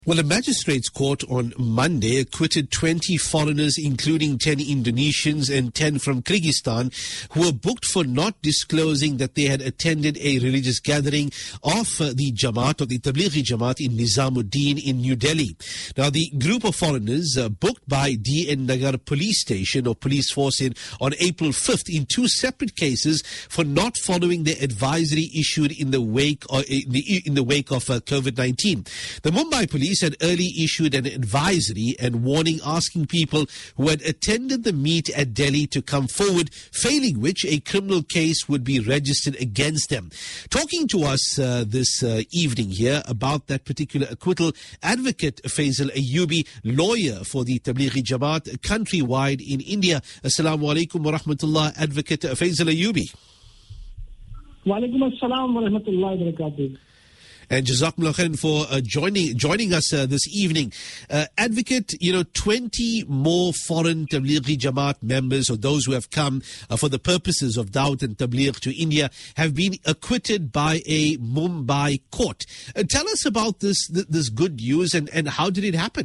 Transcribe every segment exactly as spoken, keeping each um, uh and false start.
Well, a magistrate's court on Monday acquitted twenty foreigners, including ten Indonesians and ten from Kyrgyzstan, who were booked for not disclosing that they had attended a religious gathering of uh, the Jamaat, or the Tablighi Jamaat in Nizamuddin in New Delhi. Now, the group of foreigners uh, booked by D N Nagar police station or police force in, on April fifth in two separate cases for not following the advisory issued in the wake, or in the, in the wake of uh, COVID nineteen. The Mumbai police had early issued an advisory and warning asking people who had attended the meet at Delhi to come forward, failing which a criminal case would be registered against them. Talking to us uh, this uh, evening here about that particular acquittal, Advocate Faisal Ayyubi, lawyer for the Tablighi Jamaat countrywide in India. Assalamu alaikum wa rahmatullah, Advocate Faisal Ayyubi. Wa alaikum assalam wa rahmatullahi wa barakatuh. And Jazakumullah khairan for uh, joining joining us uh, this evening. Uh, Advocate, you know, twenty more foreign Tablighi Jamaat members, or those who have come uh, for the purposes of Dawat and Tabligh to India, have been acquitted by a Mumbai court. Uh, tell us about this th- this good news and, and how did it happen?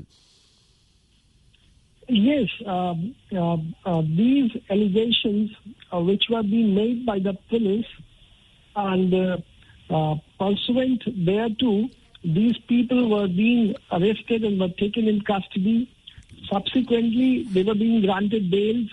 Yes, um, uh, uh, these allegations uh, which were being made by the police and uh, Uh, pursuant thereto, these people were being arrested and were taken in custody. Subsequently, they were being granted bails,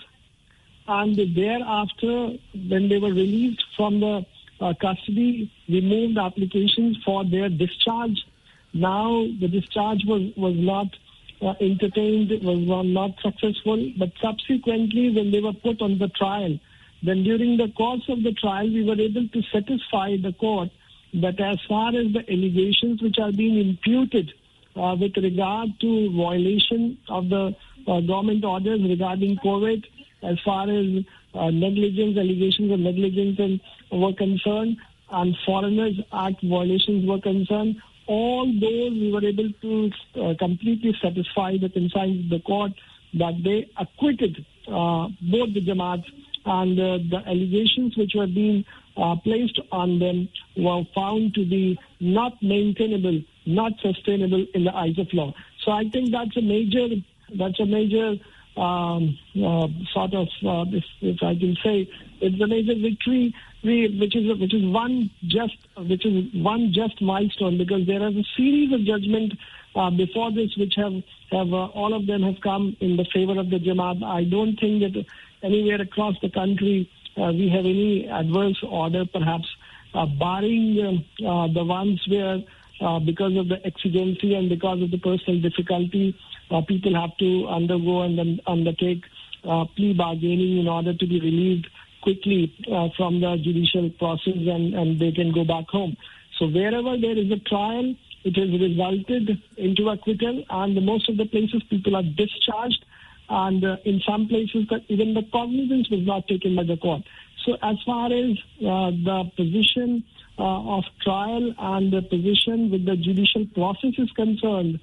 and thereafter, when they were released from the uh, custody, we moved applications for their discharge. Now, the discharge was, was not uh, entertained, was not successful, but subsequently, when they were put on the trial, then during the course of the trial, we were able to satisfy the court that as far as the allegations which are being imputed uh, with regard to violation of the uh, government orders regarding COVID, as far as uh, negligence, allegations of negligence and, were concerned, and Foreigners Act violations were concerned, all those we were able to uh, completely satisfy the conscience of the court that they acquitted uh, both the Jamaats, and uh, the allegations which were being uh, placed on them were found to be not maintainable, not sustainable in the eyes of law. So I think that's a major, that's a major um, uh, sort of, uh, if, if I can say, it's a major victory, which is which is one just which is one just milestone, because there is a series of judgment uh, before this which have have uh, all of them have come in the favor of the Jamaat. I don't think that anywhere across the country uh, we have any adverse order, perhaps uh, barring uh, uh, the ones where uh, because of the exigency and because of the personal difficulty, uh, people have to undergo and then undertake uh, plea bargaining in order to be relieved quickly uh, from the judicial process, and, and they can go back home. So wherever there is a trial, it has resulted into acquittal, and the, most of the places people are discharged, and uh, in some places that even the cognizance was not taken by the court. So as far as uh, the position uh, of trial and the position with the judicial process is concerned,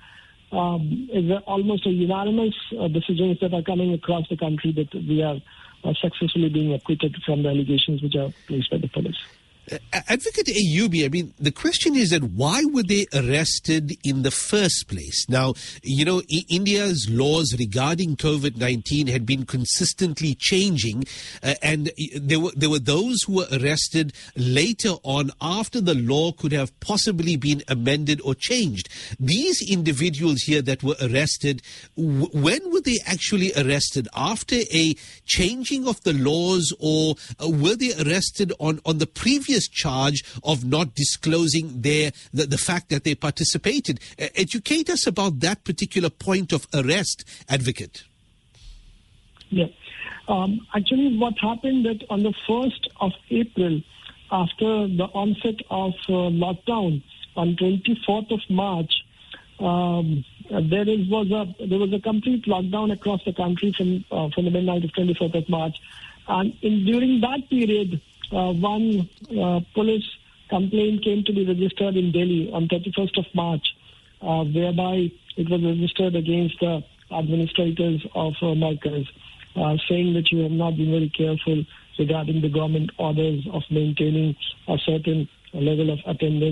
um, is a, almost a unanimous uh, decisions that are coming across the country that we are uh, successfully being acquitted from the allegations which are placed by the police. Uh, Advocate Ayyubi, I mean, the question is that why were they arrested in the first place? Now, you know, I- India's laws regarding COVID nineteen had been consistently changing, uh, and there were there were those who were arrested later on after the law could have possibly been amended or changed. These individuals here that were arrested, w- when were they actually arrested? After a changing of the laws, or uh, were they arrested on, on the previous charge of not disclosing their the, the fact that they participated? Uh, educate us about that particular point of arrest, Advocate. Yeah. Um, actually, what happened that on the first of April, after the onset of uh, lockdown, on twenty-fourth of March, um, there is was a there was a complete lockdown across the country from uh, from the midnight of twenty-fourth of March, and in during that period, Uh, one uh, police complaint came to be registered in Delhi on thirty-first of March, uh, whereby it was registered against the administrators of uh, Markaz, uh, saying that you have not been very careful regarding the government orders of maintaining a certain level of attendance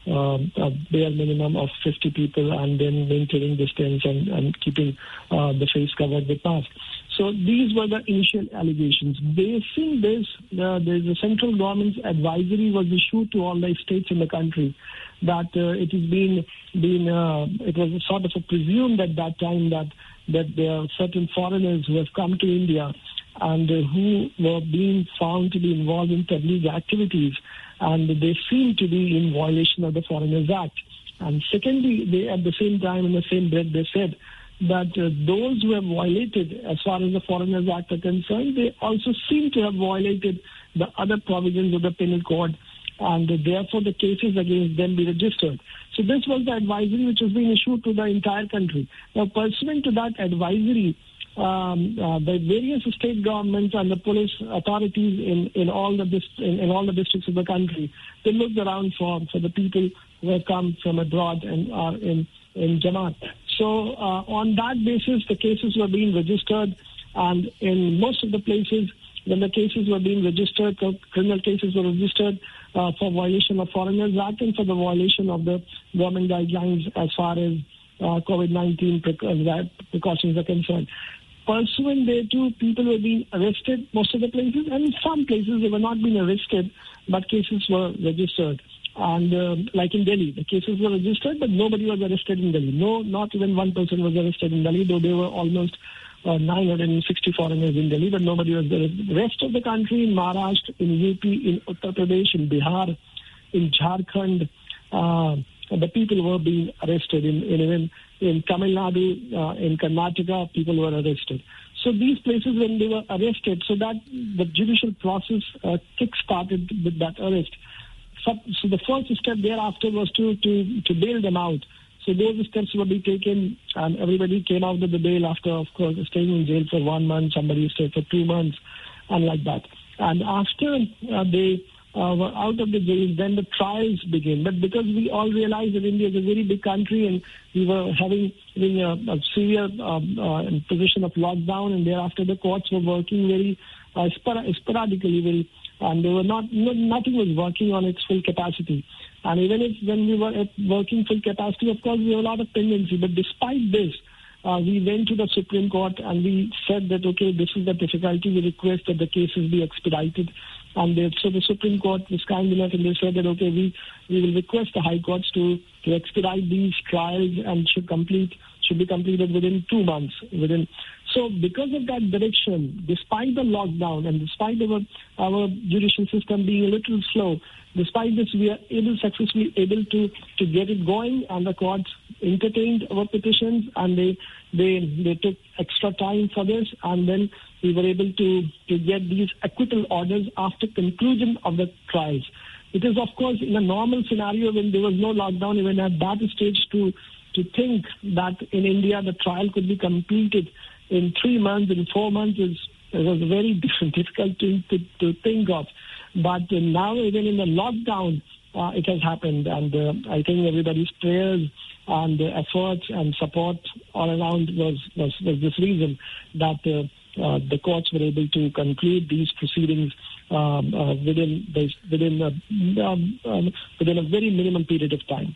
um, a bare minimum of fifty people, and then maintaining distance and, and keeping uh, the face covered with mask. So these were the initial allegations. Basing this, uh, there's a central government's advisory was issued to all the states in the country that uh, it has been, been uh, it was sort of a presumed at that time that, that there are certain foreigners who have come to India and uh, who were being found to be involved in Tabligh activities, and they seem to be in violation of the Foreigners Act. And secondly, they at the same time, in the same breath, they said that uh, those who have violated, as far as the Foreigners Act are concerned, they also seem to have violated the other provisions of the Penal Code, and uh, therefore the cases against them be registered. So this was the advisory which was being issued to the entire country. Now, pursuant to that advisory, um, uh, the various state governments and the police authorities in, in all the dist- in, in all the districts of the country, they looked around for, for the people who have come from abroad and are in, in Jamaat. So uh, on that basis, the cases were being registered, and in most of the places, when the cases were being registered, criminal cases were registered uh, for violation of Foreigners Act and for the violation of the government guidelines as far as uh, COVID nineteen precautions are concerned. Pursuant thereto, people were being arrested most of the places, and in some places they were not being arrested, but cases were registered. And uh, like in Delhi, the cases were registered, but nobody was arrested in Delhi. No, not even one person was arrested in Delhi, though there were almost uh, nine hundred sixty foreigners in Delhi, but nobody was there. The rest of the country, in Maharashtra, in U P, in Uttar Pradesh, in Bihar, in Jharkhand, uh, the people were being arrested. In, in even in Tamil Nadu, uh, in Karnataka, people were arrested. So these places, when they were arrested, so that the judicial process uh, kick-started with that arrest. So, so the first step thereafter was to, to, to bail them out. So those steps were be taken, and everybody came out of the bail after, of course, staying in jail for one month. Somebody stayed for two months, and like that. And after uh, they uh, were out of the jail, then the trials began. But because we all realized that India is a very big country, and we were having, having a, a severe um, uh, position of lockdown, and thereafter the courts were working very uh, spor- sporadically, very. And they were not, no, nothing was working on its full capacity. And even if when we were at working full capacity, of course, we have a lot of tendency. But despite this, uh, we went to the Supreme Court and we said that, okay, this is the difficulty. We request that the cases be expedited. And they, so the Supreme Court was kind enough, and they said that, okay, we, we will request the High Courts to, to expedite these trials and should complete should be completed within two months. Within So because of that direction, despite the lockdown and despite our, our judicial system being a little slow, despite this, we are able successfully able to, to get it going, and the courts entertained our petitions, and they they they took extra time for this, and then we were able to, to get these acquittal orders after conclusion of the trials. It is, of course, in a normal scenario when there was no lockdown, even at that stage, to to think that in India the trial could be completed in three months, in four months, is it was very difficult to, to, to think of. But uh, now, even in the lockdown, uh, it has happened. And uh, I think everybody's prayers and uh, efforts and support all around was, was, was this reason that uh, uh, the courts were able to conclude these proceedings um, uh, within, within, uh, um, um, within a very minimum period of time.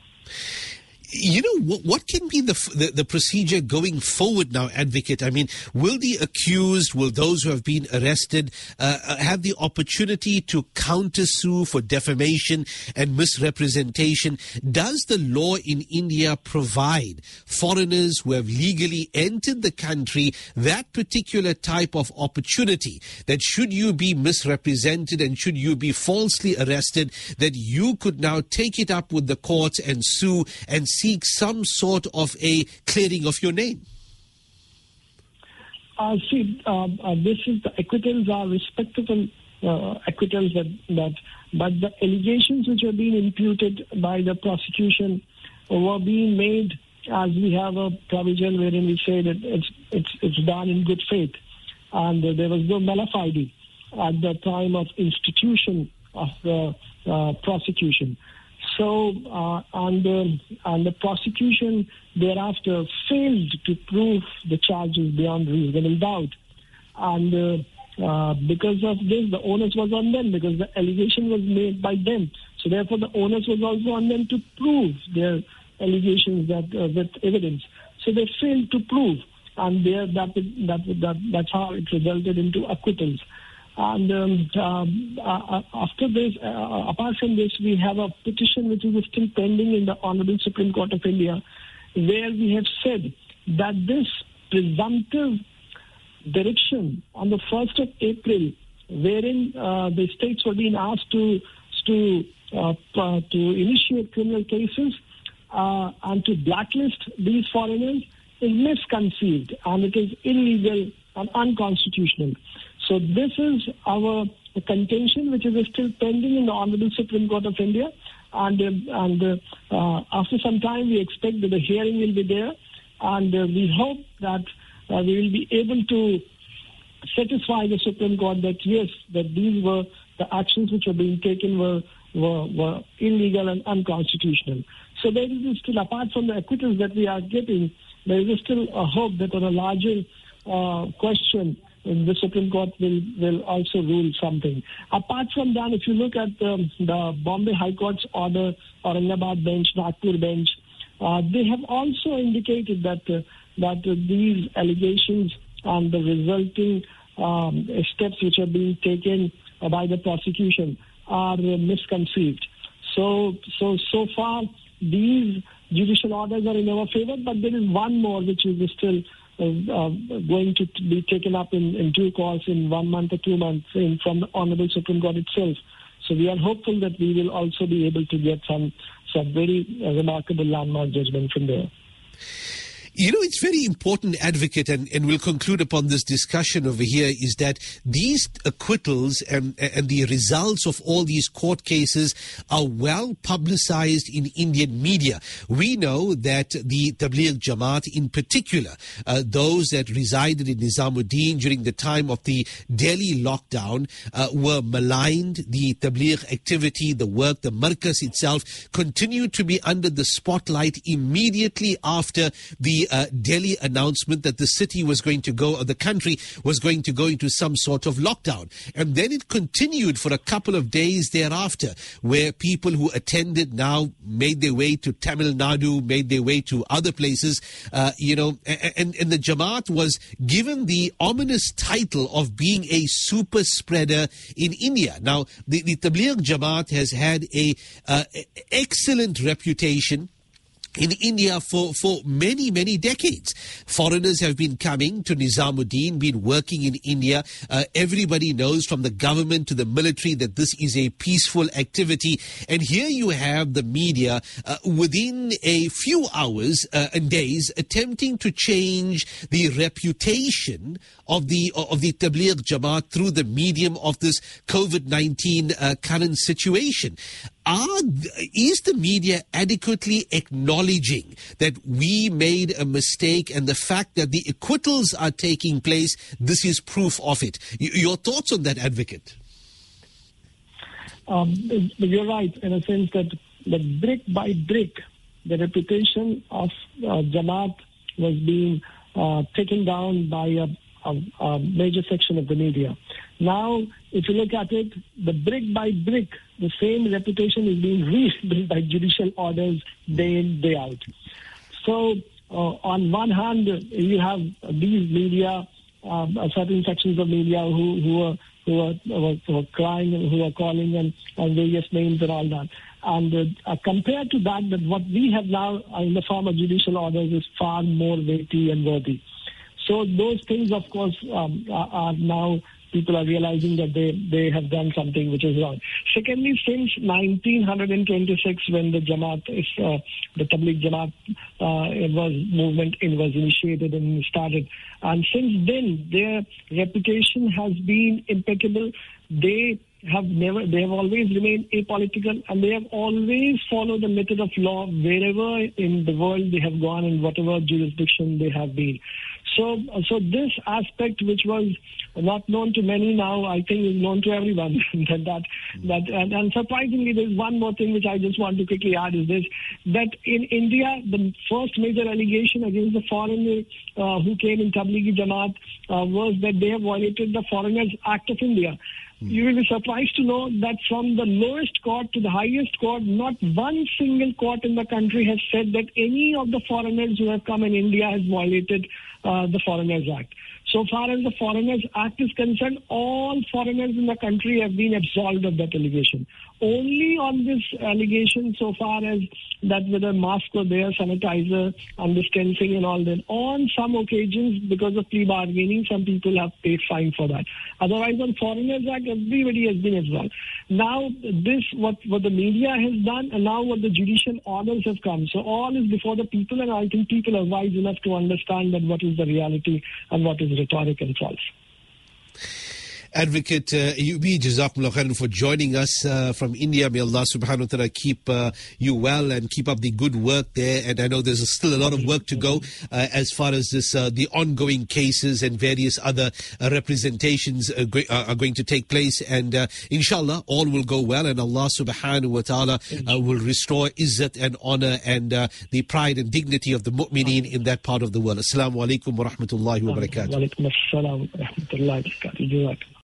You know, what, what can be the, the the procedure going forward now, Advocate? I mean, will the accused, will those who have been arrested uh, have the opportunity to countersue for defamation and misrepresentation? Does the law in India provide foreigners who have legally entered the country that particular type of opportunity, that should you be misrepresented and should you be falsely arrested, that you could now take it up with the courts and sue and seek some sort of a clearing of your name? Uh, see, uh, uh, this is the acquittals are respectable uh, acquittals, that, that, but the allegations which are being imputed by the prosecution were being made as we have a provision wherein we say that it's it's it's done in good faith, and uh, there was no mala fide at the time of institution of the uh, prosecution. So, uh, and, uh, and the prosecution thereafter failed to prove the charges beyond reasonable doubt. And uh, uh, because of this, the onus was on them, because the allegation was made by them. So So therefore, the onus was also on them to prove their allegations that uh, with evidence. So they failed to prove, and there that, that that that's how it resulted into acquittals. And um, um, uh, after this, uh, apart from this, we have a petition which is still pending in the Honorable Supreme Court of India, where we have said that this presumptive direction on the first of April, wherein uh, the states were being asked to to uh, uh, to initiate criminal cases uh, and to blacklist these foreigners, is misconceived, and it is illegal and unconstitutional. So this is our contention, which is still pending in the Honorable Supreme Court of India, and uh, and uh, uh, after some time we expect that the hearing will be there, and uh, we hope that uh, we will be able to satisfy the Supreme Court that yes, that these were the actions which were being taken were were, were illegal and unconstitutional. So there is still, apart from the acquittals that we are getting, there is still a hope that on a larger uh, question, the Supreme Court will, will also rule something. Apart from that, if you look at um, the Bombay High Court's order, Aurangabad bench, Nagpur bench, uh, they have also indicated that uh, that uh, these allegations and the resulting um, steps which are being taken uh, by the prosecution are uh, misconceived. So, so, so far, these judicial orders are in our favor, but there is one more which is still uh, uh, going to be taken up in, in due course in one month or two months in, from the Honorable Supreme Court itself. So we are hopeful that we will also be able to get some, some very uh, remarkable landmark judgment from there. You know, it's very important, Advocate, and, and we'll conclude upon this discussion over here, is that these acquittals and, and the results of all these court cases are well publicized in Indian media. We know that the Tabligh Jamaat in particular, uh, those that resided in Nizamuddin during the time of the Delhi lockdown, uh, were maligned. The Tabligh activity, the work, the Markaz itself continued to be under the spotlight immediately after the Uh, Delhi announcement that the city was going to go, or the country was going to go into some sort of lockdown. And then it continued for a couple of days thereafter, where people who attended now made their way to Tamil Nadu, made their way to other places, uh, you know, and, and the Jamaat was given the ominous title of being a super spreader in India. Now, the, the Tabligh Jamaat has had a uh, excellent reputation in India for, for many, many decades. Foreigners have been coming to Nizamuddin, been working in India. Uh, everybody knows, from the government to the military, that this is a peaceful activity. And here you have the media uh, within a few hours uh, and days attempting to change the reputation of the of the Tabligh Jamaat through the medium of this COVID nineteen uh, current situation. Are, is the media adequately acknowledging that we made a mistake, and the fact that the acquittals are taking place, this is proof of it? Your thoughts on that, Advocate? Um, you're right, in a sense that, that brick by brick, the reputation of uh, Jamaat was being uh, taken down by a, a, a major section of the media. Now, if you look at it, the brick by brick, the same reputation is being rebuilt by judicial orders day in, day out. So, uh, on one hand, you have these media, uh, certain sections of media who, who are who are, who are, who are crying and who are calling and, and various names and all that. And uh, compared to that, that what we have now in the form of judicial orders is far more weighty and worthy. So those things, of course, um, are, are now people are realizing that they, they have done something which is wrong. Secondly, since nineteen twenty-six, when the Jamaat, is, uh, the Tabligh Jamaat uh, it was movement it was initiated and started, and since then their reputation has been impeccable. They have never, they have always remained apolitical, and they have always followed the method of law wherever in the world they have gone, in whatever jurisdiction they have been. So, so this aspect, which was not known to many, now I think is known to everyone. that that, that and, and surprisingly, there's one more thing which I just want to quickly add is this: that in India, the first major allegation against the foreigner uh, who came in Tablighi Jamaat uh, was that they have violated the Foreigners Act of India. you will be surprised to know that from the lowest court to the highest court, not one single court in the country has said that any of the foreigners who have come in India has violated uh, the Foreigners Act. So far as the Foreigners Act is concerned, all foreigners in the country have been absolved of that allegation. Only on this allegation so far as that whether masks were there, sanitizer, and distancing and all that. On some occasions, because of plea bargaining, some people have paid fine for that. Otherwise, on Foreigners Act, everybody has been absolved. Now, this, what, what the media has done, and now what the judicial orders have come. So all is before the people, and I think people are wise enough to understand that what is the reality and what is rhetoric and false. Advocate uh, Ayubi, Jazakumullah khairan for joining us uh, from India. May Allah subhanahu wa ta'ala keep uh, you well and keep up the good work there. And I know there's still a lot of work to go uh, as far as this uh, the ongoing cases and various other uh, representations uh, go- are going to take place. And uh, inshallah, all will go well, and Allah subhanahu wa ta'ala uh, will restore izzat and honor and uh, the pride and dignity of the mu'mineen in that part of the world. Assalamu alaikum wa rahmatullahi wa barakatuh. Wa alaikum assalam wa rahmatullahi wa barakatuh.